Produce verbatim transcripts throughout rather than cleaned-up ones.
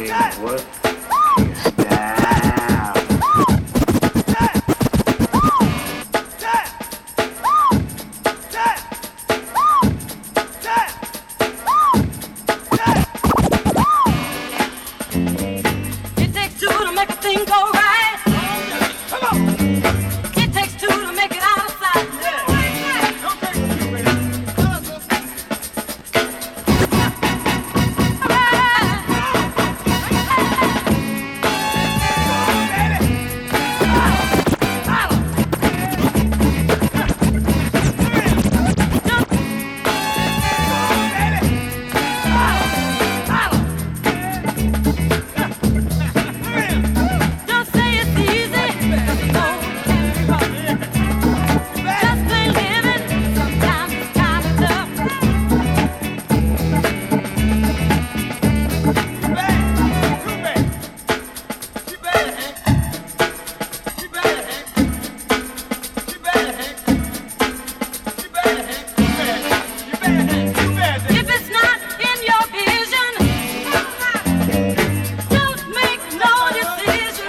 What? Down. It takes two to make a thing go right. Come on. It takes two to make it out of sight. Don't say it's easy, 'cause you know it can be rough. Just plain living, sometimes it's kind of tough. If it's not in your vision, don't make no decision.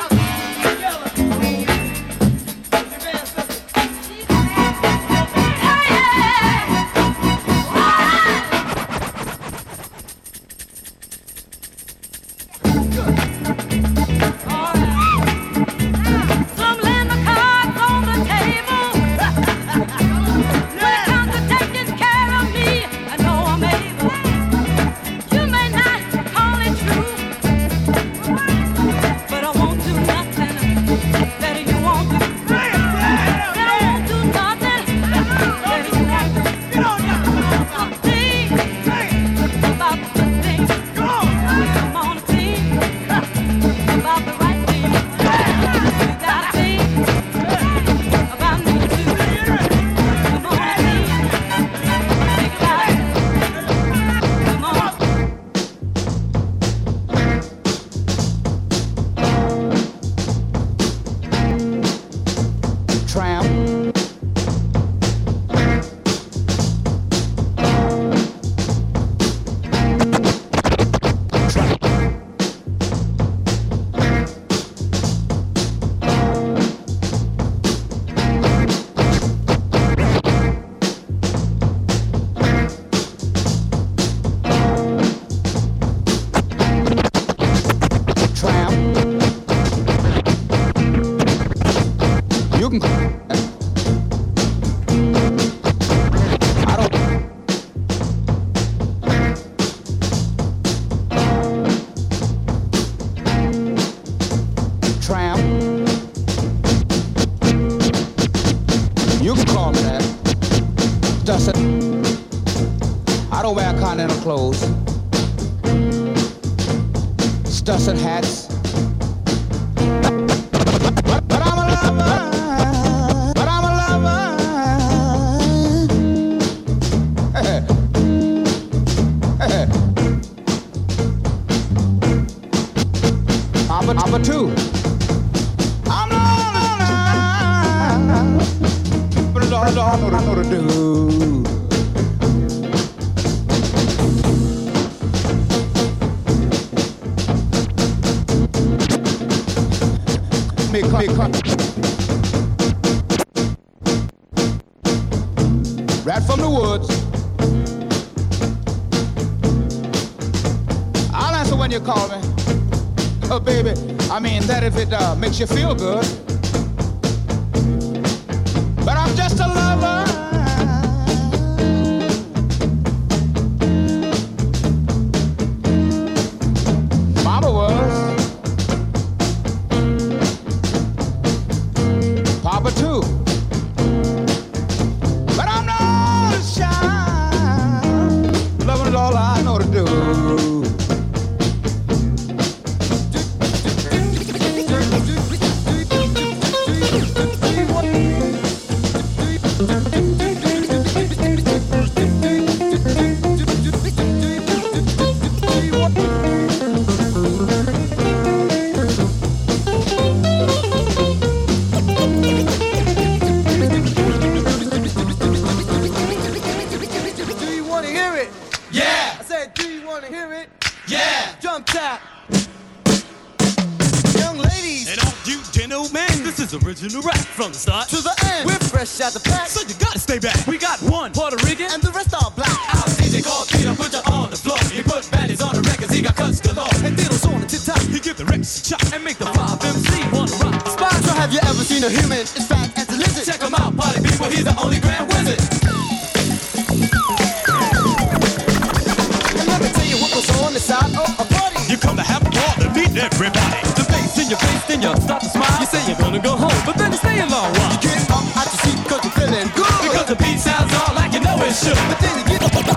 Some land the cards on the table. When it comes to taking care of me, I know I'm able. You may not call it true, but I won't do nothing that you won't do. That I won't do nothing that you won't do. Think about the good things. Come on, think about the right thing. You gotta think about me too. Come on, think. Think about it. Come on. Tramp. Tramp. You can. I don't. Tramp. You can call me that. Just a, I don't wear continental clothes. Stussing hats. But, but I'm a lover. But I'm a lover. I'm a, I'm a two. I'm lonely. But it's all I know, I know to do. Me, me, right from the woods. I'll answer when you call me. Oh, baby, I mean that if it uh, makes you feel good. But I'm just a lover. Mama was. Papa too. But I'm not shy. Loving is all I know to do. wanna hear it? Yeah. is original rap from the start to the end. We're fresh out the pack, so you gotta stay back. We got one Puerto Rican, and the rest are black. Our D J called Peter, put you on the floor. He put baddies on the records, he got cuts galore. And Diddle's on the tip-top. He give the records a chop and make the five M C wanna rock. Spot, so have you ever seen a human as fat as a lizard? Check him out, party people, he's the only grand wizard. And let me tell you what goes on inside of a party. You come to have a ball to meet everybody. The bass in your face, then you start to smile. You say you're gonna go home, but then you stay a long while. You get up out your seat cause you're feeling good. Because the beat sounds all like you know it should. But then you get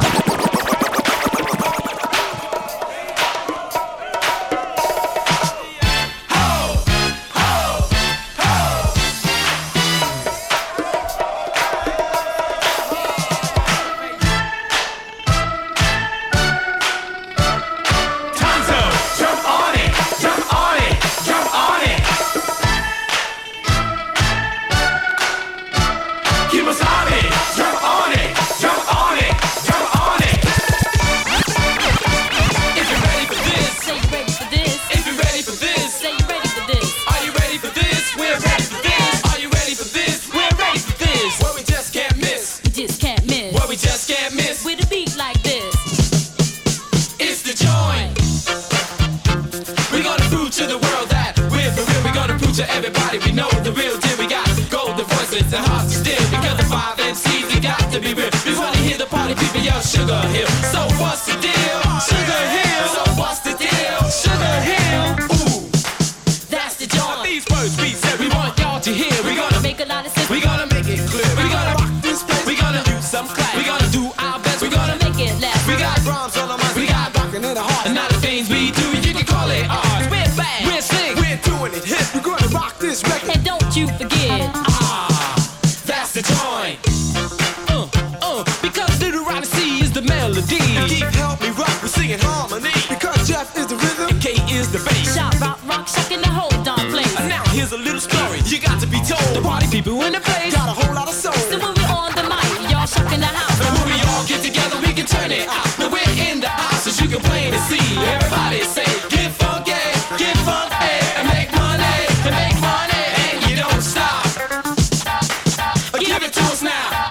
Sugar Hill. So what's the deal? Sugar Hill. So what's the deal? Sugar Hill. Ooh, that's the joint. These words we said we want y'all to hear. We gonna make a lot of sense. We gonna make it clear. We gonna rock this place. We gonna do some class. We gonna do our best. We gonna make it last. We got rhymes on the mind. We got rockin' in the heart. And now the things we do, you can call it art. We're bad. We're slick. We're doing it hip. We're gonna rock this record. And don't you forget. Ah, that's the joint. Uh, uh, because Deuteronomy is the melody. And Keith help me rock, we're singing harmony. Because Jeff is the rhythm, and K is the bass. Shout, rock, rock, shaking the whole darn place. And now here's a little story you got to be told. The party people in the place got a whole lot of soul. So when we're on the mic, y'all shocking the house. And when we all get together, we can turn it out. Now we're in the house, as you can plain to see. Everybody say, get funky, get funky, and make money, and make money, and you don't stop. Give it to us now.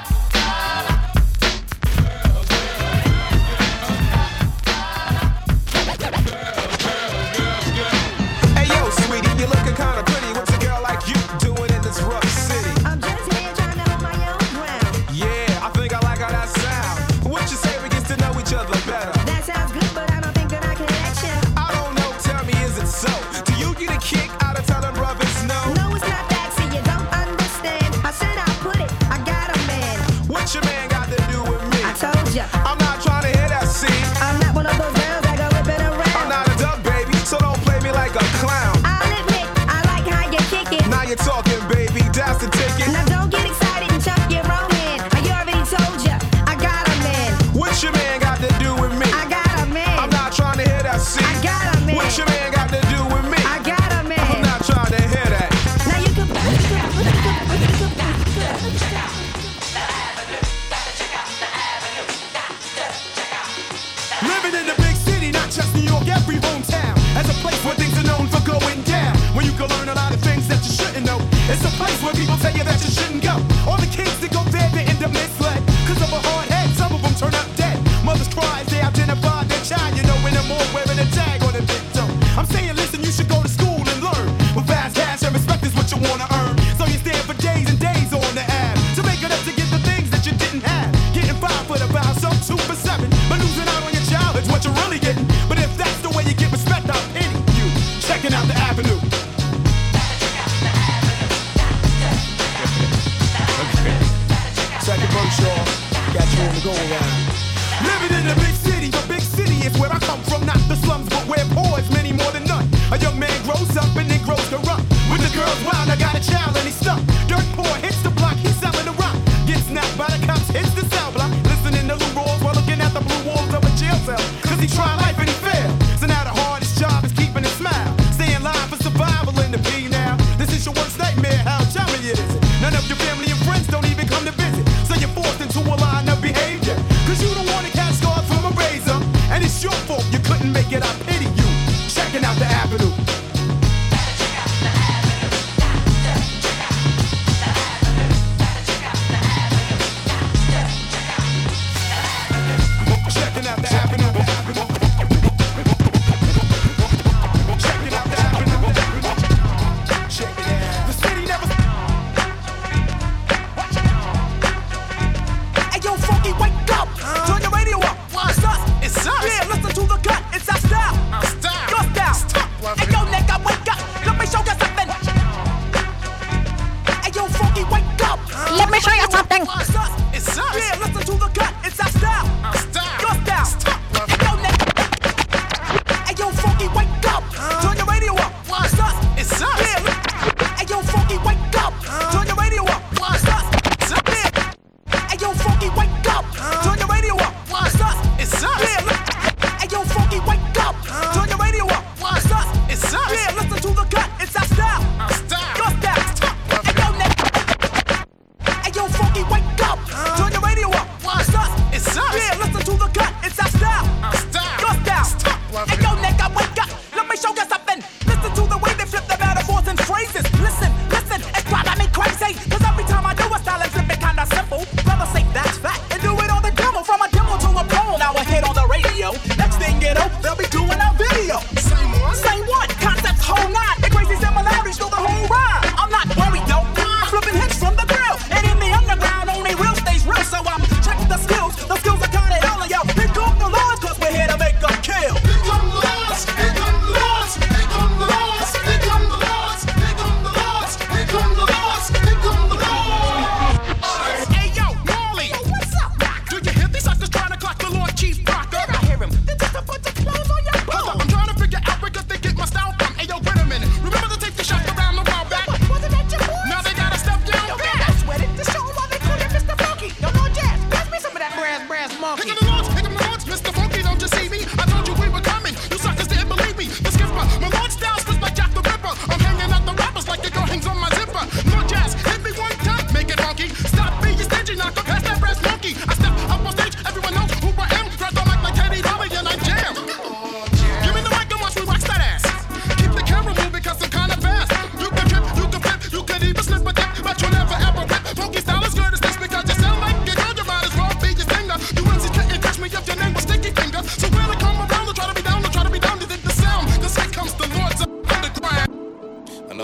Hey yo, sweetie, you looking kinda pretty. What's a girl like you doing in this rough city? I'm just here trying to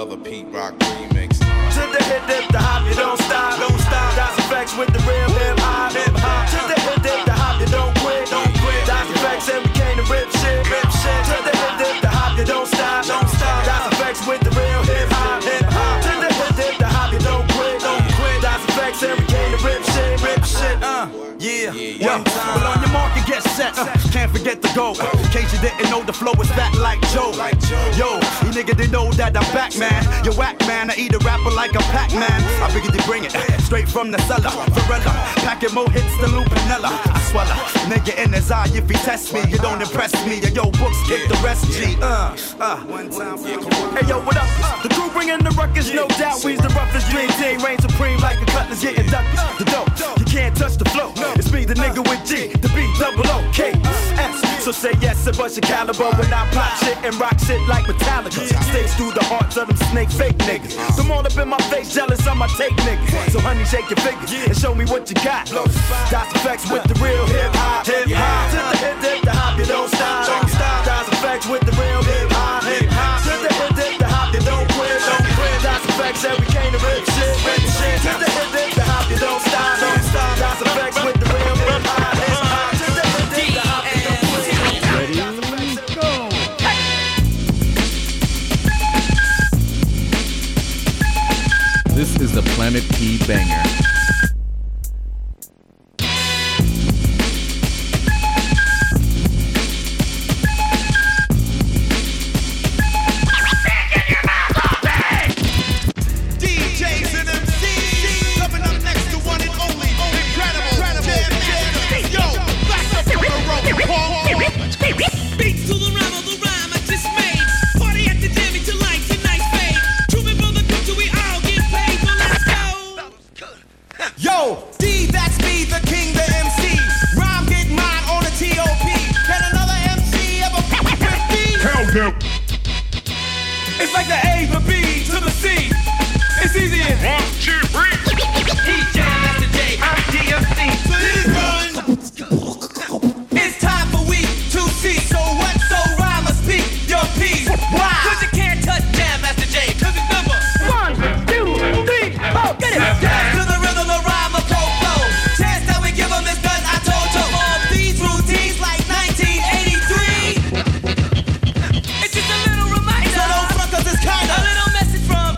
another Pete Rock remix. To the hip dip, the hop, you don't stop, don't stop. Das Effects with the real hip hop, hip hop. To the hip dip, the hop, you don't quit, don't quit. Das Effects and we came to rip shit, rip shit. To the hip dip, the hop, you don't stop, don't stop. Das Effects with the real hip hop, hip hop. To the hip dip, the hop, you don't quit, don't quit. Das Effects and we came to rip shit, rip shit. Uh, yeah, yeah. Yo, but on your mark and get set. Uh, can't forget the goal. In case you didn't know, the flow is fat like Joe. Yo, you nigga didn't know that I'm back, man. You whack, man. I eat a rapper like a Pac-Man. I figured they bring it straight from the cellar. Varela, packing more hits than Lupinella. I swallow, nigga in his eye. If he test me, you don't impress me. Yo, books kick the rest. G. Uh, uh. Hey yo, what up? The crew bringing the ruckus, no doubt. We's the roughest dream team, reign supreme like a cutlass getting ducked. The dope, you can't touch the flow. It's me, the nigga with G, the B, double O, K, S. So say yes and bust your caliber when I pop shit and rock shit like Metallica. Stays through the hearts of them snake fake niggas. Them all up in my face, jealous on my take niggas. So honey, shake your fingers and show me what you got. Das Effects with the real hip hop, hip hop. To the hip dip, the hop, you don't stop, don't stop. Das Effects with the real hip hop, hip hop. To the hip dip, the hop, you don't quit, don't quit. Das Effects and we came to rip shit, rip shit. To the hip dip, the hop, you don't stop, don't stop. Das Effects with the real hip hop, hip hop. To the hip dip, the hop, you don't quit. Ready, go. This is the Planet P Banger. It's like the A, the B, to the C. It's easy as one, two, three. He's Jam, that's the J, I'm D M C. So this run. It's time for we to see. So what? So rhyme or speak your piece. Why? Cause you can't touch Jam, that's the J. Cause it's number one, two, three, four. Get it. Dance to the rhythm of rhyme or pro flow. Chance that we give them is done, I told you. All these routines like nineteen eighty-three. It's just a little reminder. So don't front cause it's kinda a little message from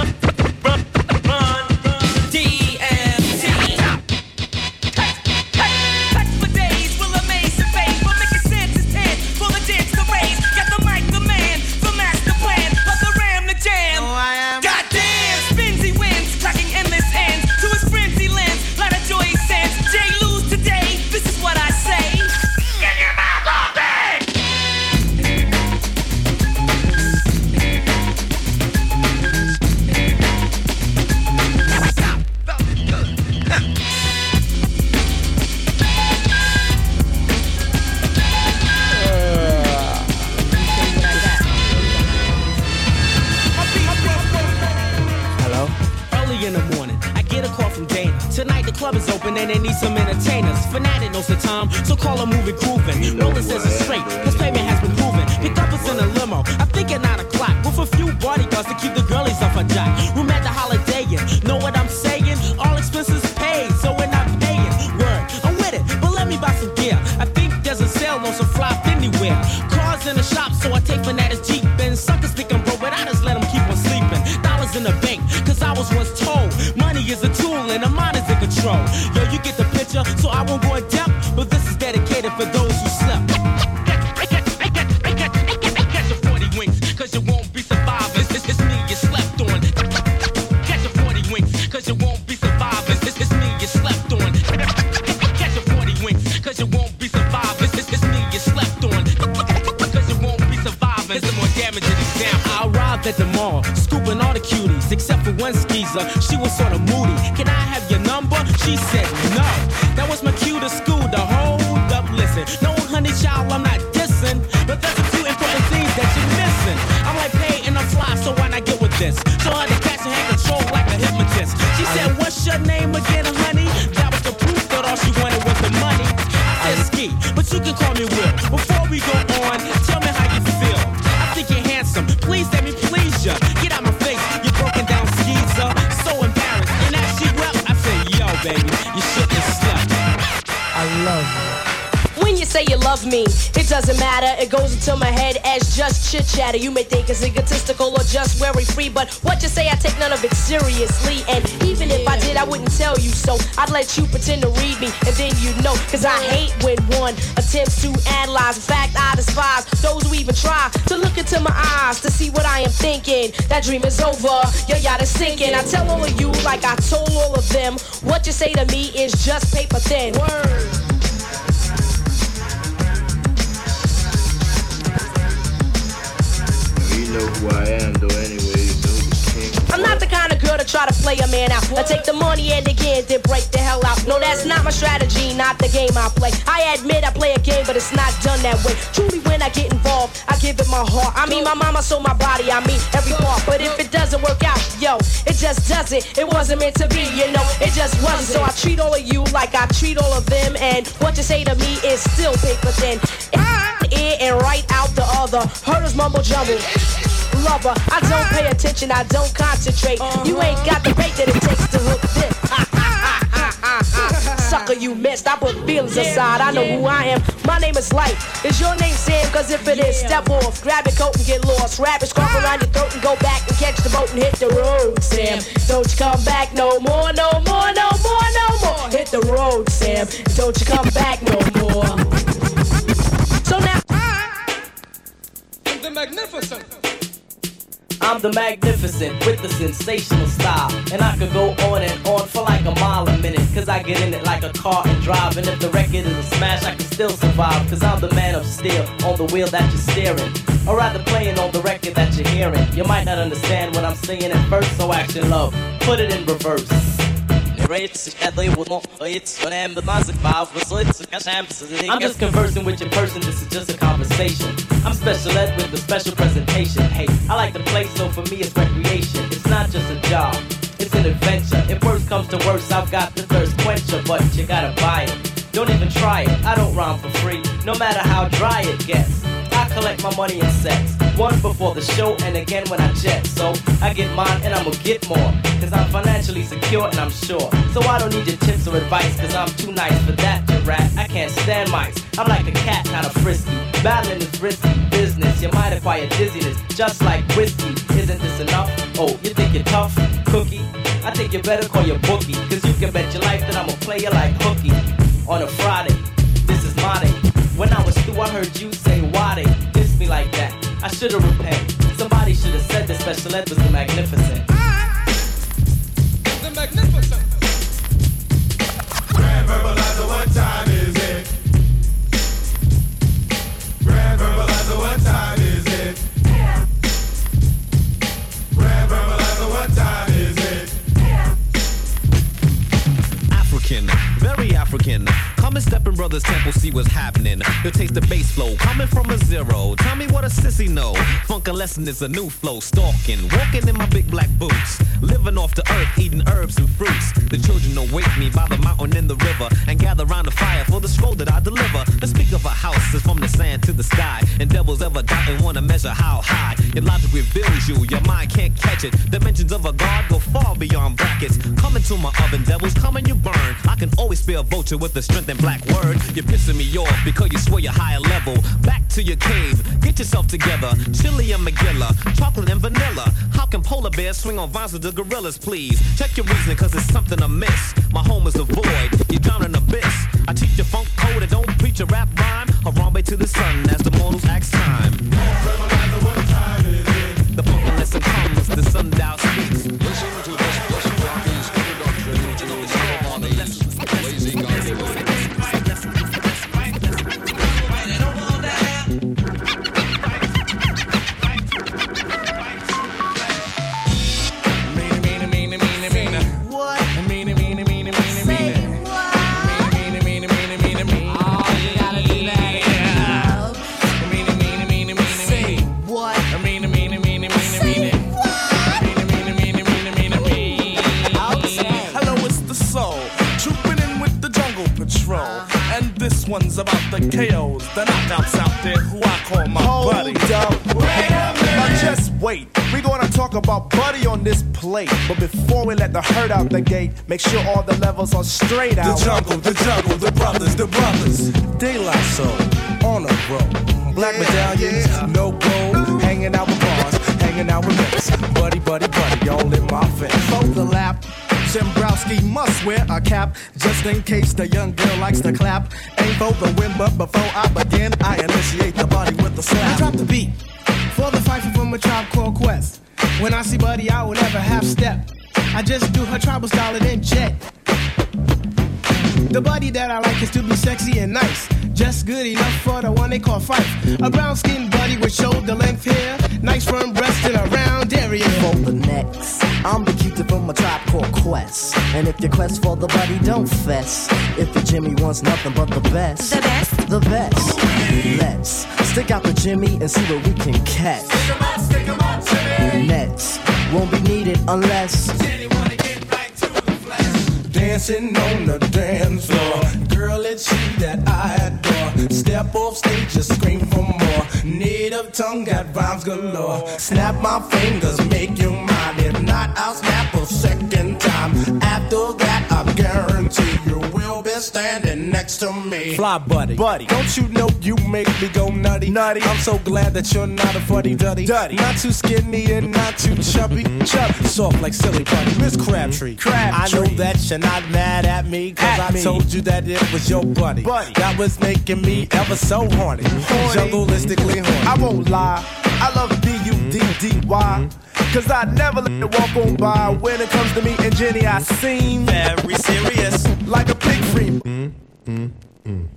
D M C. Touch, touch, touch for days will amaze your face. Will make your senses ten, full of dance to raise. Got the mic, the man, the master plan. Plus the ram, the jam. Oh, I am. Goddamn, spins he wins, tracking endless ends. To his frenzy lens, lot of joy he sends. Jay lose today, this is what I say. Get your mouth off it! Hello? Early in the morning, I get a call from Dana. Tonight the club is open and they need some entertainers. Fanatic knows the time, so call a movie groovin'. Rollin' says it's straight, cause payment has been proven. Pick up us in a limo, I'm thinking nine o'clock. With a few bodyguards to keep the girlies off a jock. Room at the Holiday Inn, know what I'm saying? All expenses paid, so we're not paying. Word, I'm with it, but let me buy some gear. I think there's a sale on some fly anywhere. Cars in the shop, so I take Fanatics Jeep. And suckers think I'm broke, but I just let them keep on sleeping. Dollars in the bank, cause I was once told money is a tool and the mind is in control. Yo, you get the picture, so I won't go in depth. But this is dedicated for those who slept. Catch your forty winks, cause you won't be survivors. It's, it's me you slept on. Catch your forty winks, cause you won't be survivors. It's, it's me you slept on. Catch your forty winks, cause you won't be survivors. It's, it's me you slept on. Cause you won't be survivors. It's more damage than example. I arrived at the mall, scooping all the cuties, except for one skeezer. She was sort of moody. Can I have your number? She said no. That was my cue to school to hold up, listen. No, honey child, I'm not dissing, but there's a few important things that you're missing. I'm like pay and I'm fly, so why not get with this? Show her the cash and have control like a hypnotist. She said, what's your name again, honey? That was the proof that all she wanted was the money. I said Ski, but you can call me Will. Before we go on, tell me how you feel. I think you're handsome. Please let me please ya. Get out my face, love me. It doesn't matter, it goes into my head as just chit chatter. You may think it's egotistical or just very free, but what you say, I take none of it seriously. And even if I did, I wouldn't tell you so. I'd let you pretend to read me, and then you know. Cause I hate when one attempts to analyze. In fact, I despise those who even try to look into my eyes to see what I am thinking. That dream is over, your yacht is sinking. I tell all of you like I told all of them, what you say to me is just paper thin. Word. You know who I am though anyway, you know the king. I'm not the kind of girl to try to play a man out. I take the money and again then break the hell out. No, that's not my strategy, not the game I play. I admit I play a game, but it's not done that way. Truly when I get involved, I give it my heart. I mean my mama sold my body, I mean every part. But if it doesn't work out, yo, it just doesn't. It wasn't meant to be, you know, it just wasn't. So I treat all of you like I treat all of them. And what you say to me is still paper thin. In and right out the other. Herders mumble jumble. Lover, I don't pay attention, I don't concentrate. You ain't got the bait that it takes to hook this. Sucker, you missed. I put feelings aside. I know who I am. My name is Light. Is your name Sam? Cause if it is, step off. Grab your coat and get lost. Wrap your scarf around your throat and go back and catch the boat and hit the road, Sam. Don't you come back no more, no more, no more, no more. Hit the road, Sam. Don't you come back no more. So now I'm the magnificent. I'm the magnificent with the sensational style. And I could go on and on for like a mile a minute. Cause I get in it like a car and drive. And if the record is a smash, I can still survive. Cause I'm the man of steel on the wheel that you're steering. Or rather playing on the record that you're hearing. You might not understand what I'm saying at first, so action love, put it in reverse. I'm just conversing with your person, this is just a conversation. I'm special ed with a special presentation. Hey, I like to play, so for me it's recreation. It's not just a job, it's an adventure. If worse comes to worse, I've got the thirst quencher. But you gotta buy it, don't even try it. I don't rhyme for free, no matter how dry it gets. I collect my money in sets, one before the show and again when I jet. So I get mine and I'ma get more, cause I'm financially secure and I'm sure. So I don't need your tips or advice, cause I'm too nice for that, you rat. I can't stand mice, I'm like a cat, not a frisky. Battling is risky business, you might acquire dizziness, just like whiskey. Isn't this enough? Oh, you think you're tough? Cookie? I think you better call your bookie, cause you can bet your life that I'ma play you like hooky. On a Friday, this is my day. When I was through, I heard you say, why they diss me like that? I should've repent. Somebody should've said that special ed was the magnificent. The magnificent. Grand Verbalizer, what time is it? Grand Verbalizer, what time is it? Grand Verbalizer, what time is it? African, very African. Come and step in Brothers Temple, see what's happening. You'll taste the bass flow, coming from a zero. Tell me what a sissy know. Funkin' lesson is a new flow, stalking, walking in my big black boots. Living off the earth, eating herbs and fruits. The children await me by the mountain and the river, and gather round the fire for the scroll that I deliver. Let's speak of a house that's from the sand to the sky, and devils ever doubt and wanna measure how high. Your logic reveals you, your mind can't catch it. Dimensions of a god go far beyond brackets. Come into my oven, devils, come and you burn. I can always spare a vulture with the strength and black word. You're pissing me off because you swear you're higher level. Back to your cave, get yourself together. Chili and McGilla, chocolate and vanilla. How can polar bears swing on vines with the gorillas, please? Check your reasoning cause it's something amiss. My home is a void, you drown in abyss. I teach you funk code and don't preach a rap rhyme. Harambe to the sun as the mortals ask time. The funk lesson comes, the sundial speaks. Listen to this plus Rocky's introduction to the ceremonies, blazing gardens. One's about the K Os, the knockouts out there who I call my Hold buddies. up, wait a minute. Now just wait, we gonna talk talk about Buddy on this plate. But before we let the herd out the gate, make sure all the levels are straight out. The jungle, the jungle, the brothers, the brothers. De La Soul, on a roll. Black medallions, no gold. Hanging out with bars, hanging out with mates. Buddy, buddy, buddy, all in my face. For the lap, Shembrowski must wear a cap, just in case the young girl likes to clap. Ain't for the win, but before I begin, I initiate the body with the slap. I drop the beat for the fight from a Tribe Called Quest. When I see Buddy, I will never half step. I just do her tribal style and then jet. The Buddy that I like is to be sexy and nice, just good enough for the one they call Fife. A brown skinned Buddy with shoulder length hair, nice firm breast and a round area. For the next, I'm the cutie from a Tribe Called Quest. And if your quest for the Buddy, don't fess. If the Jimmy wants nothing but the best, The best? the best. Let's stick out the Jimmy and see what we can catch. Stick 'em up, stick 'em up, Jimmy. Nets won't be needed unless Jenny wanna get right to the flesh. Dancing on the dance floor, girl, it's you that I adore. Step off stage, just scream for more. Native tongue got rhymes galore. Snap my fingers, make you mine. If not, I'll snap a second time. After that, I guarantee you will be standing next to me. Fly Buddy. Buddy, don't you know you make me go nutty? Nutty. I'm so glad that you're not a fuddy duddy. Duddy. Not too skinny and not too chubby. Chubby. Soft like silly Buddy. Miss Crabtree. Crabtree. I know that you're not mad at me, cause At I me. told you that it was your buddy. Buddy. That was making me ever so horny. Jungleistically horny. I won't lie, I love B U D D Y. Cause I never let it walk on by. When it comes to me and Jenny, I seem very serious, like a pig free. Mm, mm, mm.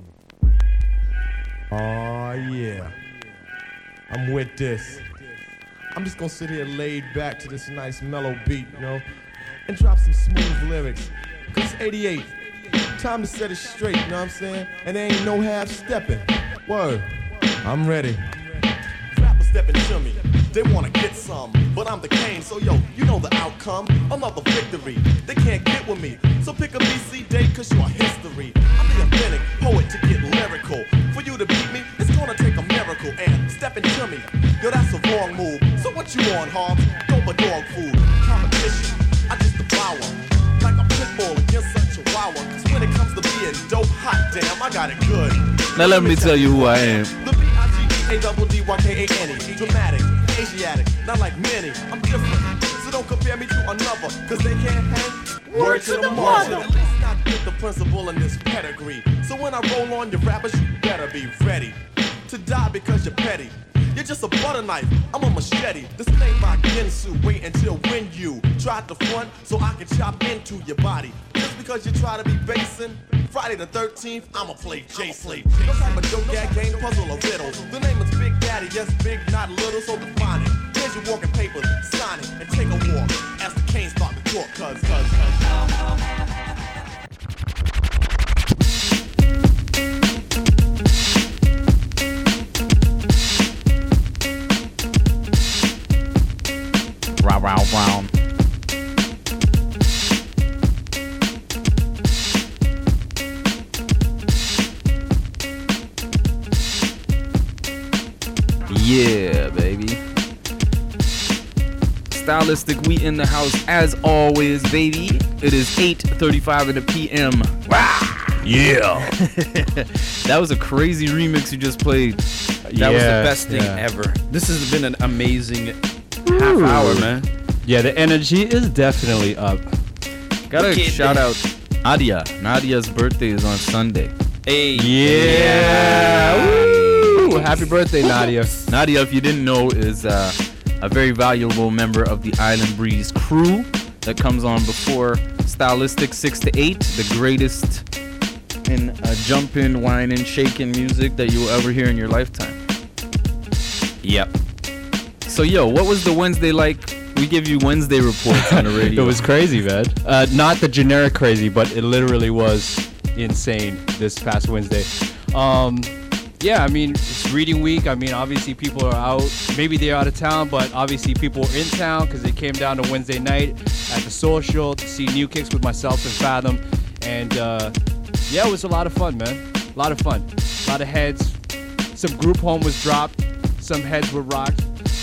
Oh yeah, I'm with this. I'm just gonna sit here laid back to this nice mellow beat, you know, and drop some smooth lyrics. Cause it's eighty-eight, time to set it straight, you know what I'm saying? And there ain't no half stepping. Word, I'm ready. Rappers stepping to me, they wanna get some, but I'm the king, so yo, you know the outcome. Another victory, they can't get with me, so pick a B C date cause you're history. I'm the authentic poet to get lyrical. For you to beat me, it's gonna take a miracle. And stepping to me, yo, that's a wrong move. So what you on, Hobbs? Dope or dog food? Competition, I just devour like a pit bull against a chihuahua. Cause when it comes to being dope, hot damn, I got it good. Now let me tell you who I am. The B I G A double D Y K A N E. Dramatic, Asiatic, not like many. I'm different, so don't compare me to another. Cause they can't hang. Word to the mother. At least not get the principle in this pedigree. So when I roll on your rappers, you better be ready to die because you're petty. You're just a butter knife, I'm a machete. This ain't my Ginsu, wait until when you try to front so I can chop into your body. Just because you try to be basing, Friday the thirteenth, I'ma play J-Slate. No type of joke, gag, game, puzzle, or riddle. The name is Big Daddy, yes, big, not little, so define it. Here's your walking papers, sign it, and take a walk. As the canes start to talk, cuz, cuz, cuz. Row, row, round. Yeah, baby. Stylistic, we in the house as always, baby. It is eight thirty-five in the P M. Yeah. That was a crazy remix you just played. That Yeah, was the best thing yeah. ever. This has been an amazing half hour, man. Yeah, the energy is definitely up. Gotta Look at shout that. out Nadia. Nadia's birthday is on Sunday. Hey. Yeah. Woo. Happy birthday, Nadia. Nadia, if you didn't know, is uh, a very valuable member of the Island Breeze crew that comes on before Stylistic six to eight, the greatest in uh, jumping, whining, shaking music that you will ever hear in your lifetime. Yep. So, yo, what was the Wednesday like? We give you Wednesday reports on the radio. It was crazy, man. Uh, not the generic crazy, but it literally was insane this past Wednesday. Um, yeah, I mean, it's reading week. I mean, obviously people are out. Maybe they're out of town, but obviously people were in town because they came down to Wednesday night at the Social to see New Kicks with myself and Fathom. And uh, yeah, it was a lot of fun, man. A lot of fun. A lot of heads. Some group home was dropped. Some heads were rocked.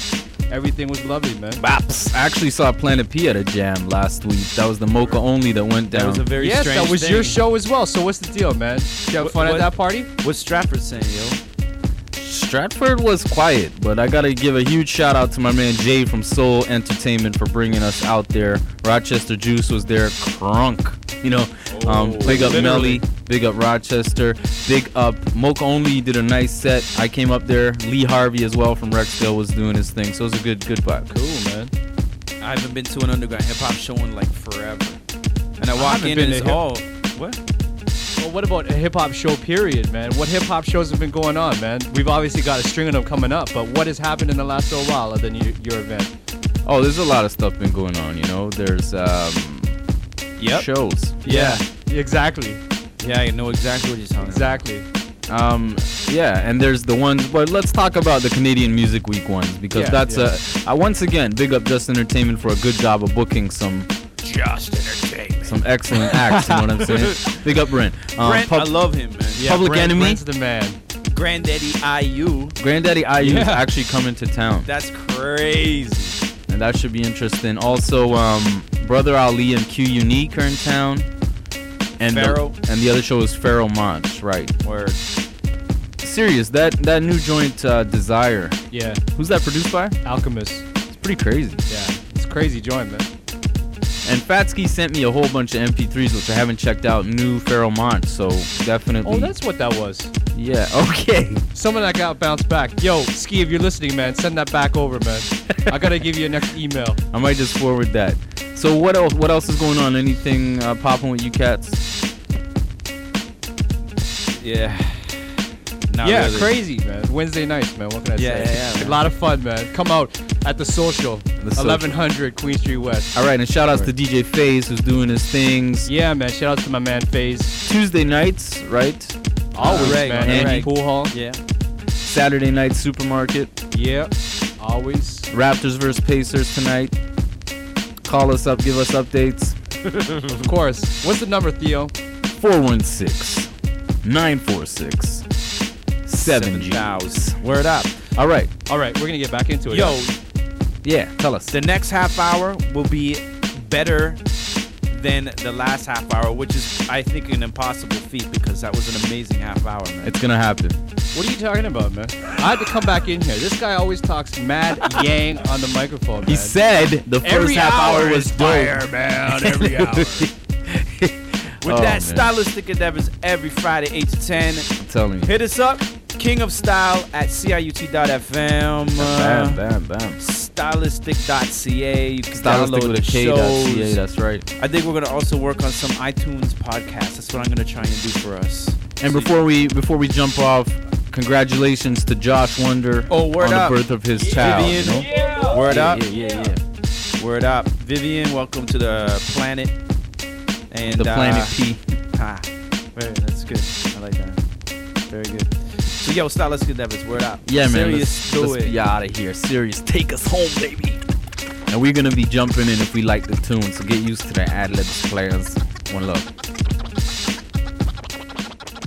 everything was lovely, man. Baps. I actually saw Planet P at a jam last week. That was the Mocha only that went down. That was a very yes, strange that was thing. your show as well. So what's the deal, man? Did you have What- fun what- at that party? What's Stratford saying, yo? Stratford was quiet, but I gotta give a huge shout out to my man Jay from Soul Entertainment for bringing us out there. Rochester Juice was there, crunk. You know, um, Oh, big up literally. Melly, big up Rochester, big up Mocha Only did a nice set. I came up there. Lee Harvey as well from Rexdale was doing his thing, so it was a good, good vibe. Cool, man. I haven't been to an underground hip hop show in like forever. And I I walk haven't in been and to it's hip- all what? Well, what about a hip hop show, period, man? What hip hop shows have been going on, man? We've obviously got a string of them coming up, but what has happened in the last little while other than your, your event? Oh, there's a lot of stuff been going on. You know, there's um, Yep. shows. Yeah, exactly. Yeah, I know exactly what you're talking Exactly. Um, yeah, and there's the ones, but let's talk about the Canadian Music Week ones because Yeah, that's yeah. a, uh, once again, big up Just Entertainment for a good job of booking some Just Entertainment. some excellent acts, you know what I'm saying? Big up Brent. Um, Brent, Pub- I love him, man. Yeah, Public Brent- Enemy? Brent's the man. Granddaddy I U. Granddaddy I U is Yeah. actually coming to town, That's crazy. and that should be interesting. Also, um, Brother Ali and Q Unique are in town. And the, Pharaoh. and the other show is Pharaoh Monch, right? Word. Serious, that that new joint, uh, Desire. Yeah. Who's that produced by? Alchemist. It's pretty crazy. Yeah. It's crazy joint, man. And Fatsky sent me a whole bunch of M P threes, which I haven't checked out. New Pharaoh Monch, so definitely. Oh, that's what that was. Yeah. Okay. Someone that got bounced back. Yo, Ski, if you're listening, man, send that back over, man. I gotta give you a next email. I might just forward that. So what else? What else is going on? Anything uh, popping with you cats? Yeah. Not yeah, really. crazy, man. Wednesday nights, man. What can I Yeah, say? yeah, yeah, man. A lot of fun, man. Come out at the social, The Social. eleven hundred Queen Street West. All right, and shout outs to D J Faze who's doing his things. Yeah, man. Shout out to my man FaZe. Tuesday nights, right? Always, right, man. right. Andy Pool Hall. Yeah. Saturday night Supermarket. Yeah. Always. Raptors versus Pacers tonight. Call us up, give us updates. Of course. What's the number, Theo? four one six, nine four six, seven G. Word up. All right. All right, we're gonna get back into it. Yo, Yeah, tell us. the next half hour will be better than the last half hour, which is, I think, an impossible feat because that was an amazing half hour, man. It's gonna happen. What are you talking about, man? I had to come back in here. This guy always talks mad yang on the microphone, man. He said the first Every half hour, hour was is dope. fire, man. Every hour. With Oh, that, man. Stylistic Endeavors every Friday, eight to ten. I'm telling you. Hit us up, King of Style at C I U T dot F M. Bam, bam, bam. Stylistic dot C A. You can Stylistic download with a the K dot shows. C A, that's right. I think we're gonna also work on some iTunes podcasts. That's what I'm gonna try and do for us. And So before we before we jump off, congratulations to Josh Wonder Oh, word on up. the birth of his child. Vivian, You know? word yeah, up. Yeah, yeah, yeah. Word up. Vivian, welcome to the planet. And The Planet uh, P. Ah, very, that's good. I like that. Very good. So yo, Stylistic Endeavors, word up. Yeah, man. Serious, Let's, do let's it. be out of here. Serious. Take us home, baby. And we're gonna be jumping in if we like the tune. So get used to the ad libs, players. One love.